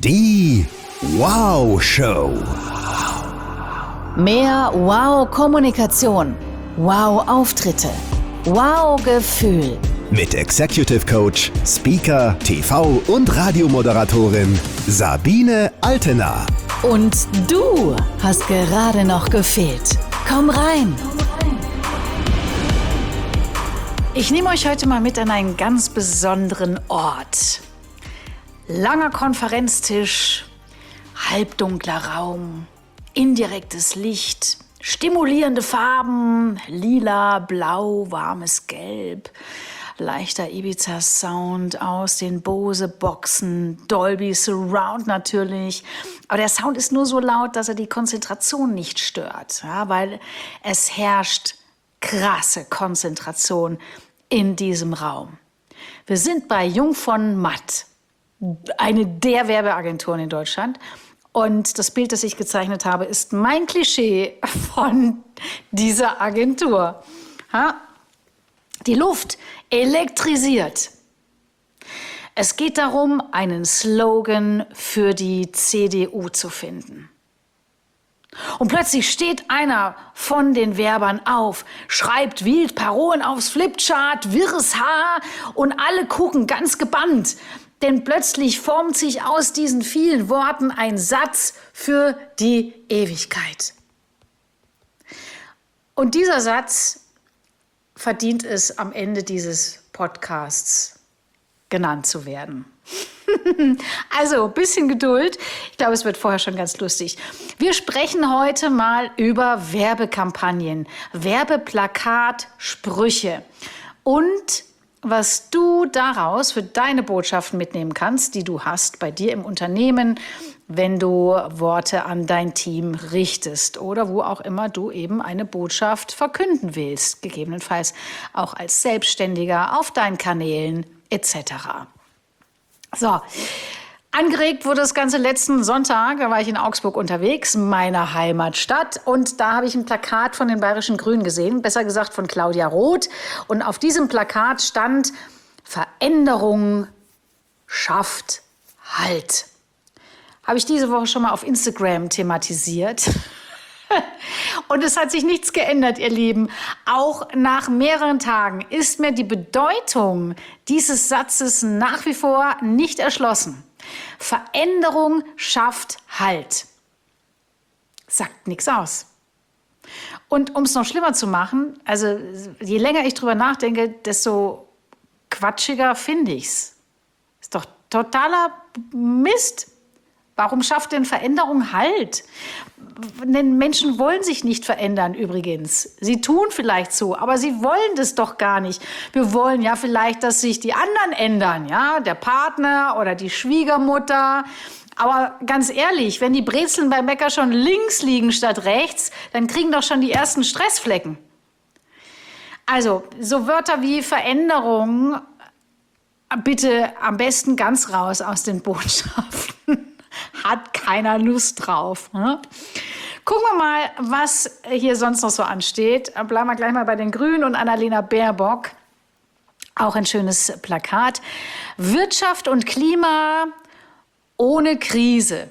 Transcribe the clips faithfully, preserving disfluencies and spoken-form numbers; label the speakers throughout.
Speaker 1: Die Wow-Show.
Speaker 2: Mehr Wow-Kommunikation, Wow-Auftritte, Wow-Gefühl.
Speaker 1: Mit Executive Coach, Speaker, T V- und Radiomoderatorin Sabine Altena.
Speaker 2: Und du hast gerade noch gefehlt. Komm rein. Ich nehme euch heute mal mit an einen ganz besonderen Ort. Langer Konferenztisch, halbdunkler Raum, indirektes Licht, stimulierende Farben, lila, blau, warmes Gelb, leichter Ibiza-Sound aus den Bose-Boxen, Dolby Surround natürlich. Aber der Sound ist nur so laut, dass er die Konzentration nicht stört, ja, weil es herrscht krasse Konzentration in diesem Raum. Wir sind bei Jung von Matt, eine der Werbeagenturen in Deutschland. Und das Bild, das ich gezeichnet habe, ist mein Klischee von dieser Agentur. Ja? Die Luft elektrisiert. Es geht darum, einen Slogan für die C D U zu finden. Und plötzlich steht einer von den Werbern auf, schreibt wild Parolen aufs Flipchart, wirres Haar und alle gucken ganz gebannt. Denn plötzlich formt sich aus diesen vielen Worten ein Satz für die Ewigkeit. Und dieser Satz verdient es, am Ende dieses Podcasts genannt zu werden. Also, ein bisschen Geduld. Ich glaube, es wird vorher schon ganz lustig. Wir sprechen heute mal über Werbekampagnen, Werbeplakat, Sprüche und was du daraus für deine Botschaften mitnehmen kannst, die du hast bei dir im Unternehmen, wenn du Worte an dein Team richtest oder wo auch immer du eben eine Botschaft verkünden willst, gegebenenfalls auch als Selbstständiger auf deinen Kanälen et cetera. So, angeregt wurde das Ganze letzten Sonntag, da war ich in Augsburg unterwegs, meiner Heimatstadt. Und da habe ich ein Plakat von den Bayerischen Grünen gesehen, besser gesagt von Claudia Roth. Und auf diesem Plakat stand: Veränderung schafft Halt. Habe ich diese Woche schon mal auf Instagram thematisiert. Und es hat sich nichts geändert, ihr Lieben. Auch nach mehreren Tagen ist mir die Bedeutung dieses Satzes nach wie vor nicht erschlossen. Veränderung schafft Halt. Sagt nichts aus. Und um es noch schlimmer zu machen, also je länger ich drüber nachdenke, desto quatschiger finde ich's. Ist doch totaler Mist. Warum schafft denn Veränderung Halt? Denn Menschen wollen sich nicht verändern übrigens. Sie tun vielleicht so, aber sie wollen das doch gar nicht. Wir wollen ja vielleicht, dass sich die anderen ändern, ja, der Partner oder die Schwiegermutter. Aber ganz ehrlich, wenn die Brezeln beim Bäcker schon links liegen statt rechts, dann kriegen doch schon die ersten Stressflecken. Also, so Wörter wie Veränderung, bitte am besten ganz raus aus den Botschaften. Hat keiner Lust drauf. Ne? Gucken wir mal, was hier sonst noch so ansteht. Bleiben wir gleich mal bei den Grünen und Annalena Baerbock. Auch ein schönes Plakat. Wirtschaft und Klima ohne Krise.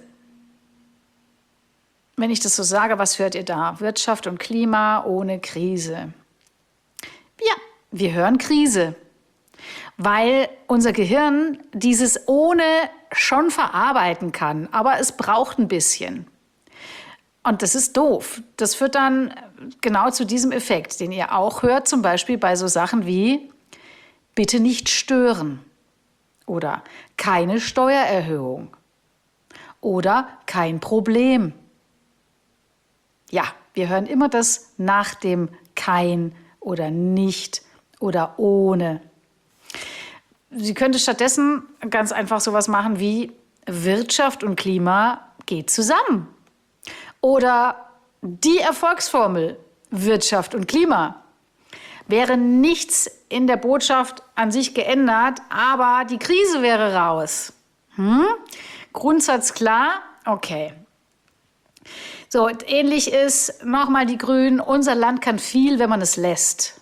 Speaker 2: Wenn ich das so sage, was hört ihr da? Wirtschaft und Klima ohne Krise. Ja, wir hören Krise. Weil unser Gehirn dieses ohne schon verarbeiten kann, aber es braucht ein bisschen. Und das ist doof. Das führt dann genau zu diesem Effekt, den ihr auch hört, zum Beispiel bei so Sachen wie bitte nicht stören oder keine Steuererhöhung oder kein Problem. Ja, wir hören immer das nach dem kein oder nicht oder ohne. Sie könnte stattdessen ganz einfach sowas machen wie Wirtschaft und Klima geht zusammen. Oder die Erfolgsformel Wirtschaft und Klima. Wäre nichts in der Botschaft an sich geändert, aber die Krise wäre raus. Hm? Grundsatz klar? Okay. So, ähnlich ist nochmal die Grünen. Unser Land kann viel, wenn man es lässt.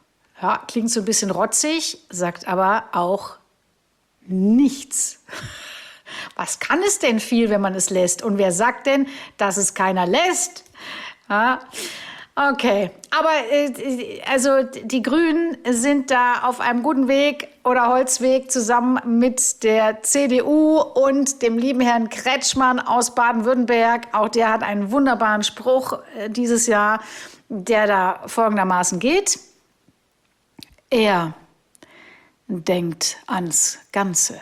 Speaker 2: Ja, klingt so ein bisschen rotzig, sagt aber auch nichts. Was kann es denn viel, wenn man es lässt? Und wer sagt denn, dass es keiner lässt? Ja, okay, aber äh, also die Grünen sind da auf einem guten Weg oder Holzweg zusammen mit der C D U und dem lieben Herrn Kretschmann aus Baden-Württemberg. Auch der hat einen wunderbaren Spruch äh, dieses Jahr, der da folgendermaßen geht. Er denkt ans Ganze.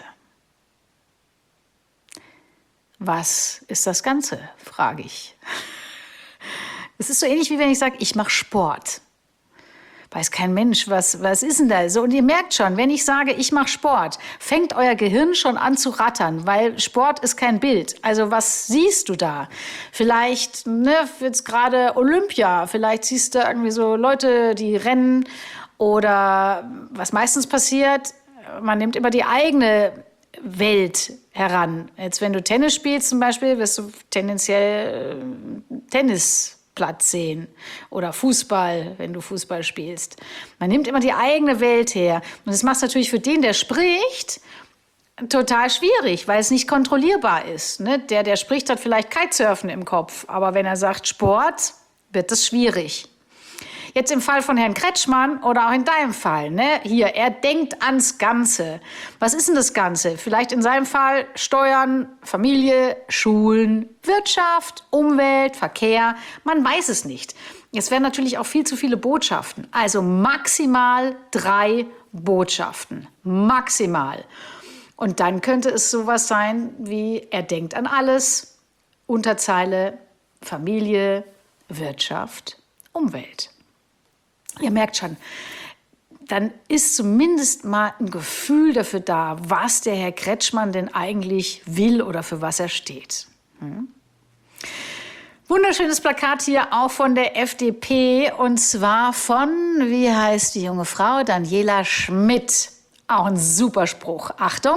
Speaker 2: Was ist das Ganze, frage ich. Es ist so ähnlich, wie wenn ich sage, ich mache Sport. Weiß kein Mensch, was, was ist denn da? So, und ihr merkt schon, wenn ich sage, ich mache Sport, fängt euer Gehirn schon an zu rattern, weil Sport ist kein Bild. Also was siehst du da? Vielleicht, ne, jetzt gerade Olympia, vielleicht siehst du irgendwie so Leute, die rennen oder was meistens passiert, man nimmt immer die eigene Welt heran. Jetzt, wenn du Tennis spielst zum Beispiel, wirst du tendenziell äh, Tennisplatz sehen oder Fußball, wenn du Fußball spielst. Man nimmt immer die eigene Welt her. Und das macht es natürlich für den, der spricht, total schwierig, weil es nicht kontrollierbar ist. Ne? Der, der spricht, hat vielleicht Kitesurfen im Kopf. Aber wenn er sagt Sport, wird es schwierig. Jetzt im Fall von Herrn Kretschmann oder auch in deinem Fall, ne? Hier, er denkt ans Ganze. Was ist denn das Ganze? Vielleicht in seinem Fall Steuern, Familie, Schulen, Wirtschaft, Umwelt, Verkehr. Man weiß es nicht. Es wären natürlich auch viel zu viele Botschaften. Also maximal drei Botschaften. Maximal. Und dann könnte es sowas sein wie, er denkt an alles. Unterzeile, Familie, Wirtschaft, Umwelt. Ihr merkt schon, dann ist zumindest mal ein Gefühl dafür da, was der Herr Kretschmann denn eigentlich will oder für was er steht. Hm? Wunderschönes Plakat hier auch von der F D P und zwar von, wie heißt die junge Frau, Daniela Schmidt. Auch ein super Spruch. Achtung,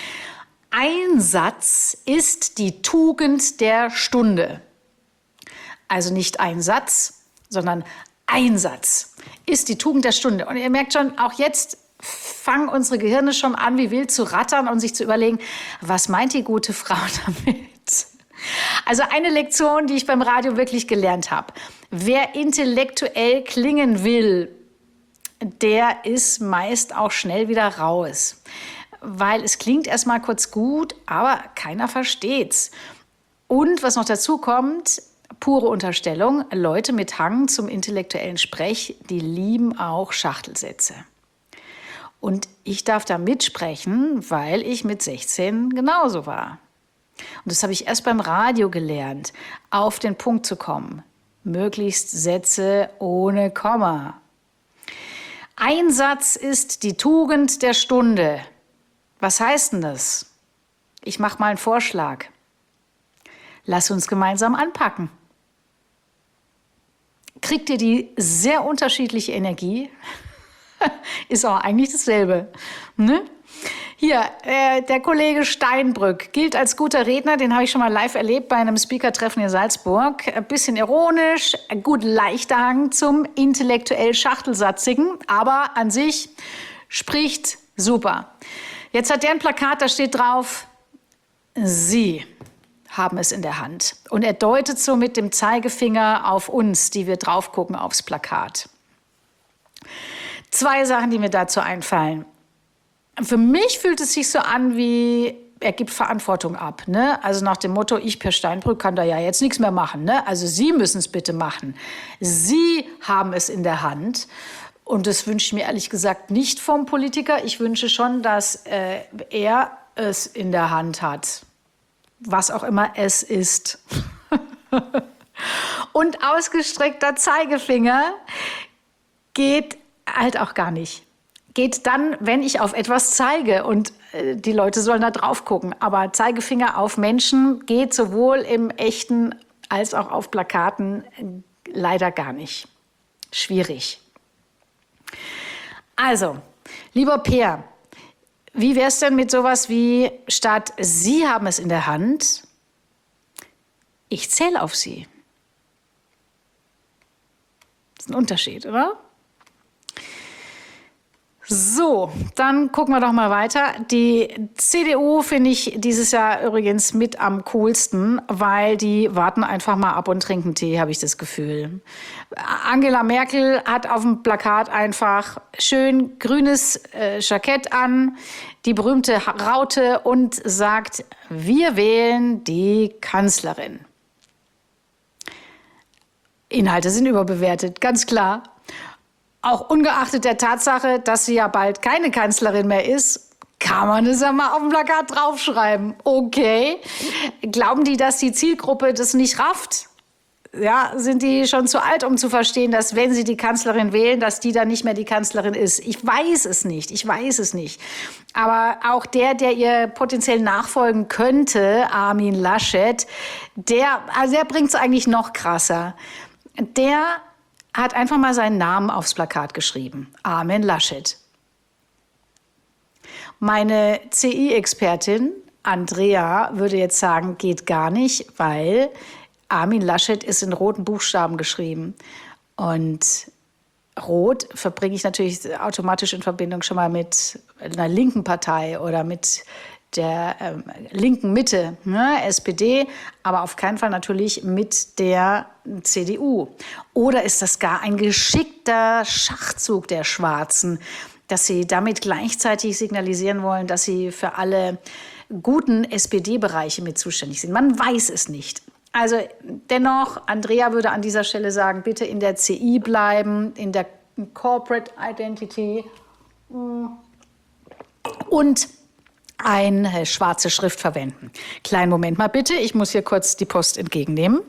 Speaker 2: Einsatz ist die Tugend der Stunde. Also nicht ein Satz, sondern Einsatz ist die Tugend der Stunde. Und ihr merkt schon, auch jetzt fangen unsere Gehirne schon an, wie wild zu rattern und sich zu überlegen, was meint die gute Frau damit? Also eine Lektion, die ich beim Radio wirklich gelernt habe. Wer intellektuell klingen will, der ist meist auch schnell wieder raus. Weil es klingt erstmal kurz gut, aber keiner versteht's. Und was noch dazu kommt, pure Unterstellung, Leute mit Hang zum intellektuellen Sprech, die lieben auch Schachtelsätze. Und ich darf da mitsprechen, weil ich mit sechzehn genauso war. Und das habe ich erst beim Radio gelernt, auf den Punkt zu kommen. Möglichst Sätze ohne Komma. Einsatz ist die Tugend der Stunde. Was heißt denn das? Ich mache mal einen Vorschlag. Lass uns gemeinsam anpacken. Kriegt ihr die sehr unterschiedliche Energie? Ist auch eigentlich dasselbe. Ne? Hier, äh, der Kollege Steinbrück gilt als guter Redner. Den habe ich schon mal live erlebt bei einem Speaker-Treffen in Salzburg. Ein bisschen ironisch, gut leichter Hang zum intellektuell Schachtelsatzigen. Aber an sich spricht super. Jetzt hat der ein Plakat, da steht drauf, Sie haben es in der Hand. Und er deutet so mit dem Zeigefinger auf uns, die wir drauf gucken aufs Plakat. Zwei Sachen, die mir dazu einfallen. Für mich fühlt es sich so an wie, er gibt Verantwortung ab. Ne? Also nach dem Motto, ich Per Steinbrück kann da ja jetzt nichts mehr machen. Ne? Also Sie müssen es bitte machen. Sie haben es in der Hand. Und das wünsche ich mir ehrlich gesagt nicht vom Politiker. Ich wünsche schon, dass äh, er es in der Hand hat. Was auch immer es ist. Und ausgestreckter Zeigefinger geht halt auch gar nicht. Geht dann, wenn ich auf etwas zeige und äh, die Leute sollen da drauf gucken. Aber Zeigefinger auf Menschen geht sowohl im Echten als auch auf Plakaten äh, leider gar nicht. Schwierig. Also, lieber Peer, wie wäre es denn mit sowas wie, statt Sie haben es in der Hand, ich zähle auf Sie? Das ist ein Unterschied, oder? So, dann gucken wir doch mal weiter. Die C D U finde ich dieses Jahr übrigens mit am coolsten, weil die warten einfach mal ab und trinken Tee, habe ich das Gefühl. Angela Merkel hat auf dem Plakat einfach schön grünes äh, Jackett an, die berühmte Raute und sagt, wir wählen die Kanzlerin. Inhalte sind überbewertet, ganz klar. Auch ungeachtet der Tatsache, dass sie ja bald keine Kanzlerin mehr ist, kann man es ja mal auf dem Plakat draufschreiben. Okay. Glauben die, dass die Zielgruppe das nicht rafft? Ja, sind die schon zu alt, um zu verstehen, dass wenn sie die Kanzlerin wählen, dass die dann nicht mehr die Kanzlerin ist? Ich weiß es nicht, ich weiß es nicht. Aber auch der, der ihr potenziell nachfolgen könnte, Armin Laschet, der, also der bringt es eigentlich noch krasser. Der hat einfach mal seinen Namen aufs Plakat geschrieben. Armin Laschet. Meine C I-Expertin Andrea würde jetzt sagen, geht gar nicht, weil Armin Laschet ist in roten Buchstaben geschrieben. Und rot verbringe ich natürlich automatisch in Verbindung schon mal mit einer linken Partei oder mit der ähm, linken Mitte, ne, S P D, aber auf keinen Fall natürlich mit der C D U. Oder ist das gar ein geschickter Schachzug der Schwarzen, dass sie damit gleichzeitig signalisieren wollen, dass sie für alle guten S P D-Bereiche mit zuständig sind? Man weiß es nicht. Also dennoch, Andrea würde an dieser Stelle sagen, bitte in der C I bleiben, in der Corporate Identity und eine schwarze Schrift verwenden. Kleinen Moment mal bitte, ich muss hier kurz die Post entgegennehmen.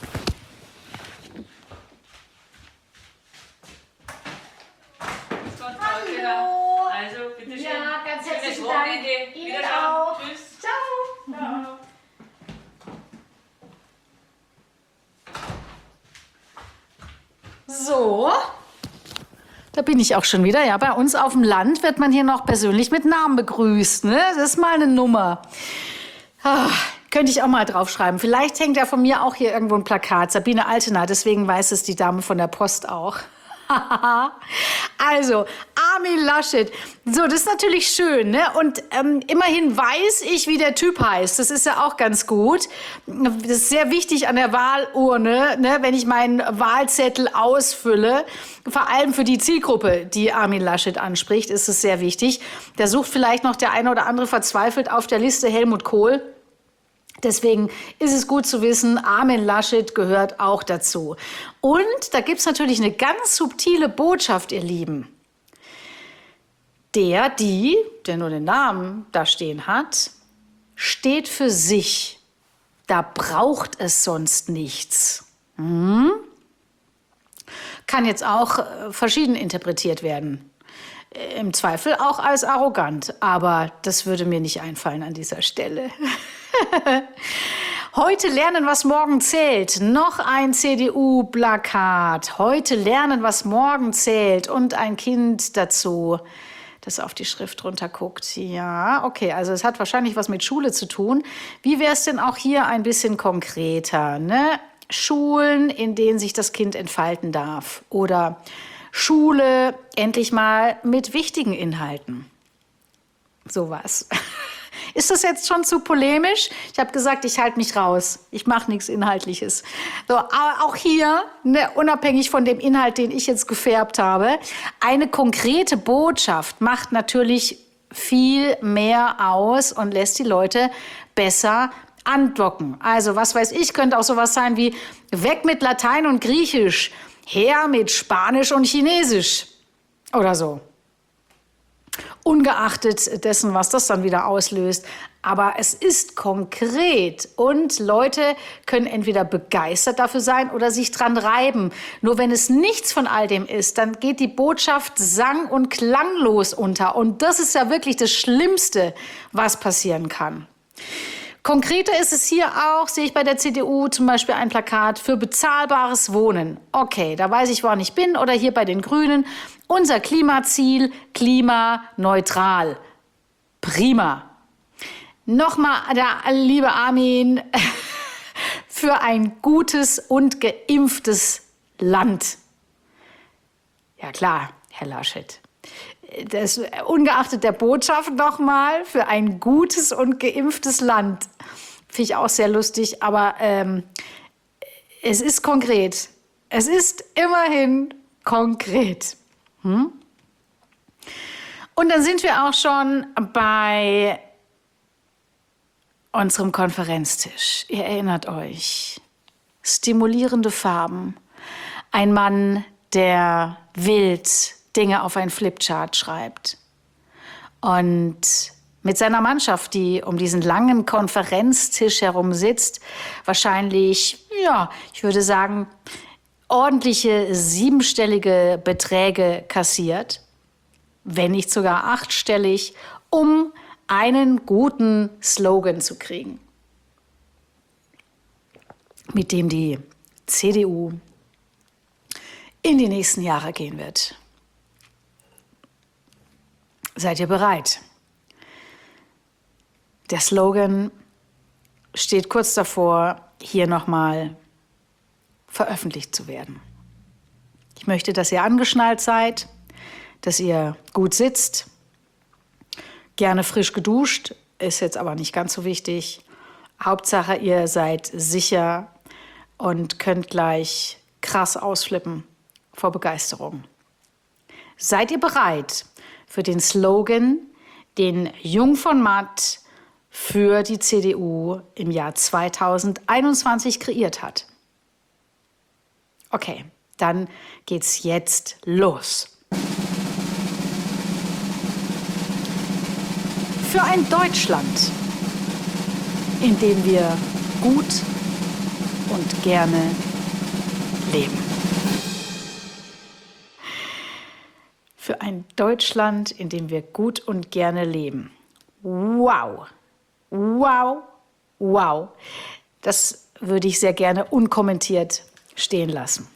Speaker 3: Hallo. Also, bitte schön.
Speaker 2: Ja, ganz herzlichen
Speaker 3: Schönes
Speaker 2: Dank.
Speaker 3: Wochenende.
Speaker 2: Ihnen
Speaker 3: Wiederschauen.
Speaker 2: auch.
Speaker 3: Tschüss.
Speaker 2: Ciao.
Speaker 3: Ciao.
Speaker 2: So, da bin ich auch schon wieder. Ja, bei uns auf dem Land wird man hier noch persönlich mit Namen begrüßt. Ne? Das ist mal eine Nummer. Ah, könnte ich auch mal draufschreiben. Vielleicht hängt ja von mir auch hier irgendwo ein Plakat. Sabine Altena, deswegen weiß es die Dame von der Post auch. Also, Armin Laschet. So, das ist natürlich schön, ne? Und ähm, immerhin weiß ich, wie der Typ heißt. Das ist ja auch ganz gut. Das ist sehr wichtig an der Wahlurne, ne? Wenn ich meinen Wahlzettel ausfülle. Vor allem für die Zielgruppe, die Armin Laschet anspricht, ist es sehr wichtig. Da sucht vielleicht noch der eine oder andere verzweifelt auf der Liste Helmut Kohl. Deswegen ist es gut zu wissen, Armin Laschet gehört auch dazu. Und da gibt es natürlich eine ganz subtile Botschaft, ihr Lieben. Der, die, der nur den Namen da stehen hat, steht für sich. Da braucht es sonst nichts. Hm? Kann jetzt auch äh, verschieden interpretiert werden. Im Zweifel auch als arrogant. Aber das würde mir nicht einfallen an dieser Stelle. Heute lernen, was morgen zählt. Noch ein C D U-Plakat. Heute lernen, was morgen zählt. Und ein Kind dazu, das auf die Schrift runterguckt. Ja, okay, also es hat wahrscheinlich was mit Schule zu tun. Wie wäre es denn auch hier ein bisschen konkreter? Ne? Schulen, in denen sich das Kind entfalten darf. Oder Schule endlich mal mit wichtigen Inhalten. Sowas. Ist das jetzt schon zu polemisch? Ich habe gesagt, ich halte mich raus. Ich mache nichts Inhaltliches. So, aber auch hier, ne, unabhängig von dem Inhalt, den ich jetzt gefärbt habe, eine konkrete Botschaft macht natürlich viel mehr aus und lässt die Leute besser andocken. Also, was weiß ich, könnte auch sowas sein wie weg mit Latein und Griechisch, her mit Spanisch und Chinesisch oder so. Ungeachtet dessen, was das dann wieder auslöst. Aber es ist konkret und Leute können entweder begeistert dafür sein oder sich dran reiben. Nur wenn es nichts von all dem ist, dann geht die Botschaft sang- und klanglos unter. Und das ist ja wirklich das Schlimmste, was passieren kann. Konkreter ist es hier auch, sehe ich bei der C D U zum Beispiel ein Plakat für bezahlbares Wohnen. Okay, da weiß ich, woran ich bin. Oder hier bei den Grünen, unser Klimaziel, klimaneutral. Prima. Nochmal, der liebe Armin, für ein gutes und geimpftes Land. Ja klar, Herr Laschet. das, ungeachtet der Botschaft nochmal, für ein gutes und geimpftes Land. Finde ich auch sehr lustig, aber ähm, es ist konkret. Es ist immerhin konkret. Hm? Und dann sind wir auch schon bei unserem Konferenztisch. Ihr erinnert euch. Stimulierende Farben. Ein Mann, der wild Dinge auf ein Flipchart schreibt. Und mit seiner Mannschaft, die um diesen langen Konferenztisch herum sitzt, wahrscheinlich, ja, ich würde sagen, ordentliche siebenstellige Beträge kassiert, wenn nicht sogar achtstellig, um einen guten Slogan zu kriegen, mit dem die C D U in die nächsten Jahre gehen wird. Seid ihr bereit? Der Slogan steht kurz davor, hier nochmal veröffentlicht zu werden. Ich möchte, dass ihr angeschnallt seid, dass ihr gut sitzt, gerne frisch geduscht, ist jetzt aber nicht ganz so wichtig. Hauptsache, ihr seid sicher und könnt gleich krass ausflippen vor Begeisterung. Seid ihr bereit für den Slogan, den Jung von Matt für die C D U im Jahr zweitausendeinundzwanzig kreiert hat? Okay, dann geht's jetzt los. Für ein Deutschland, in dem wir gut und gerne leben. Für ein Deutschland, in dem wir gut und gerne leben. Wow, wow, wow. Das würde ich sehr gerne unkommentiert stehen lassen.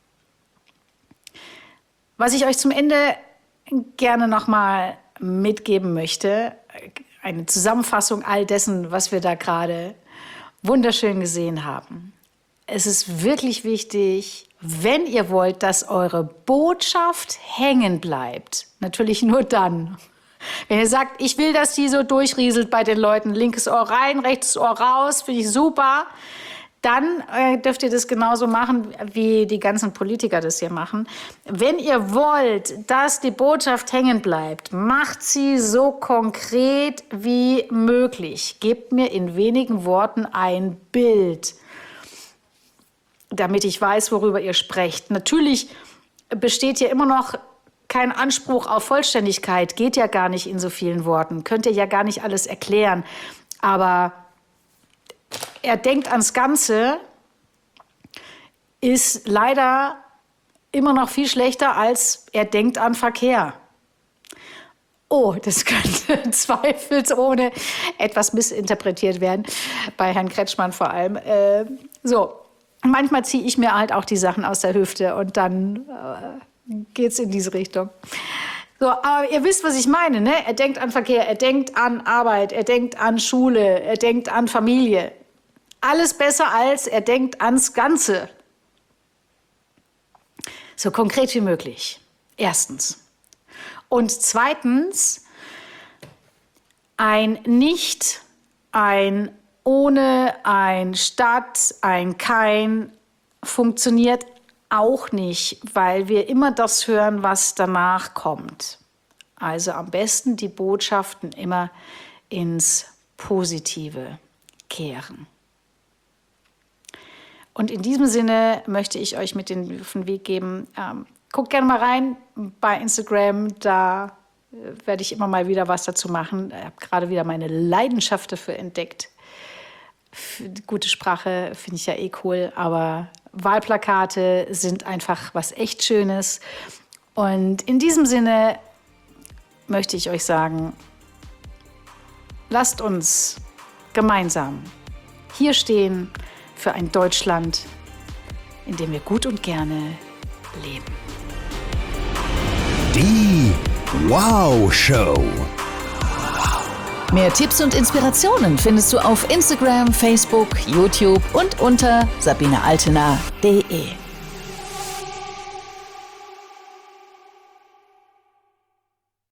Speaker 2: Was ich euch zum Ende gerne nochmal mitgeben möchte, eine Zusammenfassung all dessen, was wir da gerade wunderschön gesehen haben. Es ist wirklich wichtig, wenn ihr wollt, dass eure Botschaft hängen bleibt, natürlich nur dann, wenn ihr sagt, ich will, dass die so durchrieselt bei den Leuten, linkes Ohr rein, rechtes Ohr raus, finde ich super, dann äh, dürft ihr das genauso machen, wie die ganzen Politiker das hier machen. Wenn ihr wollt, dass die Botschaft hängen bleibt, macht sie so konkret wie möglich. Gebt mir in wenigen Worten ein Bild, damit ich weiß, worüber ihr sprecht. Natürlich besteht hier immer noch kein Anspruch auf Vollständigkeit, geht ja gar nicht in so vielen Worten, könnt ihr ja gar nicht alles erklären, aber er denkt ans Ganze, ist leider immer noch viel schlechter als er denkt an Verkehr. Oh, das könnte zweifelsohne etwas missinterpretiert werden, bei Herrn Kretschmann vor allem. Äh, so, manchmal ziehe ich mir halt auch die Sachen aus der Hüfte und dann äh, geht's in diese Richtung. So, aber ihr wisst, was ich meine, ne? Er denkt an Verkehr, er denkt an Arbeit, er denkt an Schule, er denkt an Familie. Alles besser als er denkt ans Ganze. So konkret wie möglich. Erstens. Und zweitens, ein Nicht, ein Ohne, ein Statt, ein Kein funktioniert auch nicht, weil wir immer das hören, was danach kommt. Also am besten die Botschaften immer ins Positive kehren. Und in diesem Sinne möchte ich euch mit auf den Weg geben, ähm, guckt gerne mal rein bei Instagram, da äh, werde ich immer mal wieder was dazu machen. Ich habe gerade wieder meine Leidenschaft dafür entdeckt. Für die gute Sprache finde ich ja eh cool, aber Wahlplakate sind einfach was echt Schönes. Und in diesem Sinne möchte ich euch sagen, lasst uns gemeinsam hier stehen für ein Deutschland, in dem wir gut und gerne leben.
Speaker 1: Die Wow Show.
Speaker 4: Mehr Tipps und Inspirationen findest du auf Instagram, Facebook, YouTube und unter sabine altena punkt de.